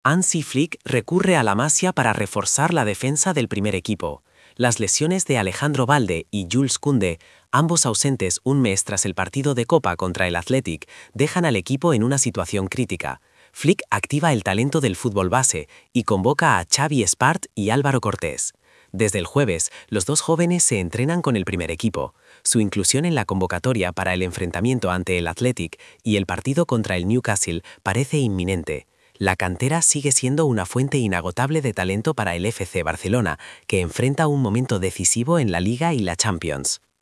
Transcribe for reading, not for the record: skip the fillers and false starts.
Hansi Flick recurre a la Masia para reforzar la defensa del primer equipo. Las lesiones de Alejandro Balde y Jules Koundé, ambos ausentes un mes tras el partido de Copa contra el Athletic, dejan al equipo en una situación crítica. Flick activa el talento del fútbol base y convoca a Xavi Espart y Álvaro Cortés. Desde el jueves, los dos jóvenes se entrenan con el primer equipo. Su inclusión en la convocatoria para el enfrentamiento ante el Athletic y el partido contra el Newcastle parece inminente. La cantera sigue siendo una fuente inagotable de talento para el FC Barcelona, que enfrenta un momento decisivo en la Liga y la Champions.